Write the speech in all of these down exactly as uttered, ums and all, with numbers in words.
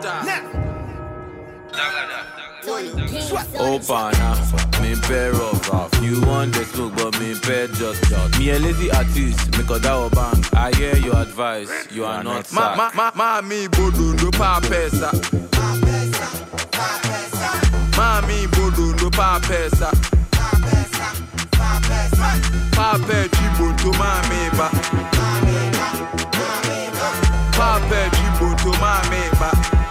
Opana, me pair of rough. You want the smoke, but me pair just shot. Me a lazy artist, make a dawa bang. I hear your advice, you are not sad. Ma ma ma mi bodu do pa pesa. Ma mi bodu do pa pesa. Pa pe chibo to ma me ba. Pa pe chibo to ma me ba.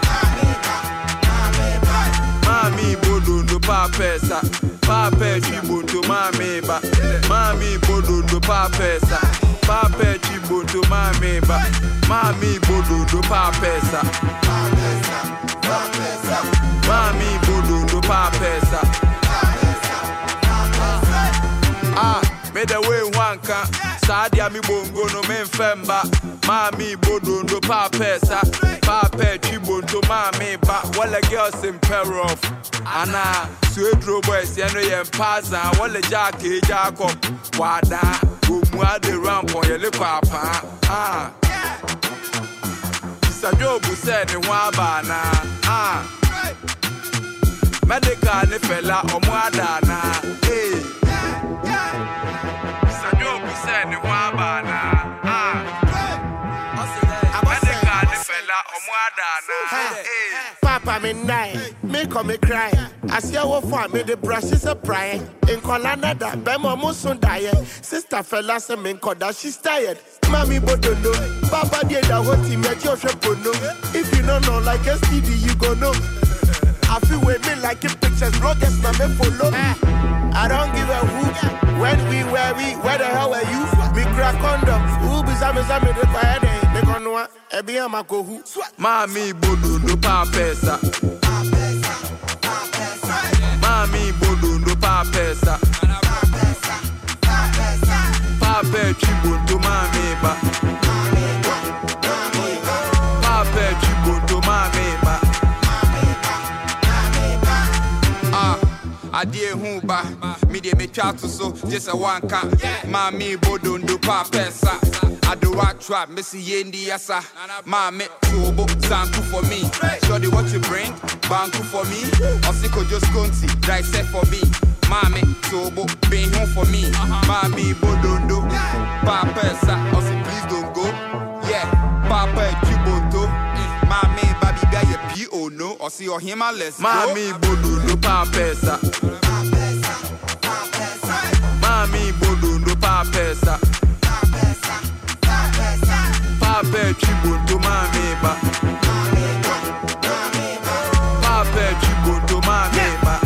Mami bodondo pa pesa, pa pe chiboto mami ba. Mami bodondo pa pesa, pa pe chiboto mami ba. Mami bodondo pa pesa, mami bodondo pa pesa. Ah, me the way one can. Sadia mi bongo no men femba. Mami bodondo pa pesa. Pa pe chiboto mami ba. Wale girls in pair of. Ana suedro boys yano yen paza. Wale jackie jacob. Wada umwa de ramp on yele papa. Ah. Sajobu said ni wabana. Ah. Medical ni fella omwada na. Hey. Said ni wabana ah America ni fella omwada na Papa me nine me come me cry as you wo for me the brush is a pry in Canada be mo musun die sister fella say me koda she's tired Mami bodondo Papa dey da hoti me jo shepono if you don't know like S T D you go know I feel with me like in pictures bloggers na me follow I don't give a hoot when we where we where the hell were you? Me crack condom. Who be some some the fire day? They gonna want a be a mako who? Mami bodondo pa pesa. Mami bodondo pa pesa. Pa pe chiboto mami ba. Pa pe chiboto mami ba. Ah. Adie humba, me de me try to so just a one can. Mami bodondo pa pesa. I do rock trap, missy yendi yasa. Mami tubo zanku for me. Shorty what you bring, banku for me. Osiko just conti, dissect for me. Mami tubo being home for me. Mami bodondo pa pesa. Osi please don't go. Yeah, papa chiboto. Mami baby guy ye P O no. Osi or him let's go. Mami bodondo pa pesa. Mami bodondo pa pesa. Pa pe chiboto mami ba. Pa pe chiboto mami ba.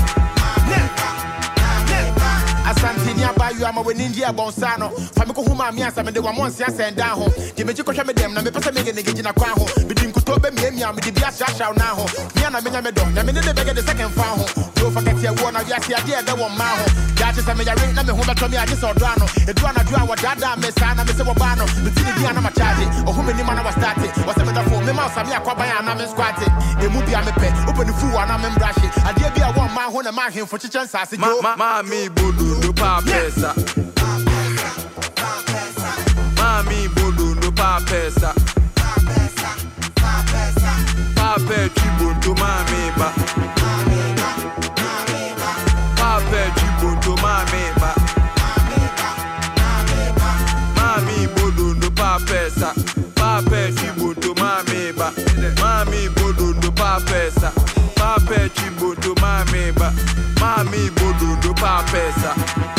Asantini abayu ama we India bonsano. Famiko huma mi asa me de wa monsi asa nda ho. De meji ko hwe me dem na me pese me ge ngeji na kwa ho. Bidi nkuto be me emi am de bia hwahwa na ho. Me na me nya me do. Na me ne de bege de second fa ho. No forget ye wo na wiase ade e de wo ma ho. Ya che se me yare na me ho beto me ade so do ano. E do ana do a wadada me sa na me se wo ba no. Me ti bia na ma charge. O hu me ni ma na wa start. O se me da fo me ma sa me akwa ban na me squat. E mu bia me pe. Open fu wa na me mbrashi. Ade bia wo ma ho na ma hwemfo chichen sase jo. Mami bodondo pa pesa. Mami bodondo pa pesa. Pa pe chiboto mami ba. Pa pe chiboto mami ba. Mami bodondo pa pesa. Pa pe chiboto mami ba. Mami bodondo pa pesa. Pa pe chiboto mami ba. Mami bodondo pa pesa.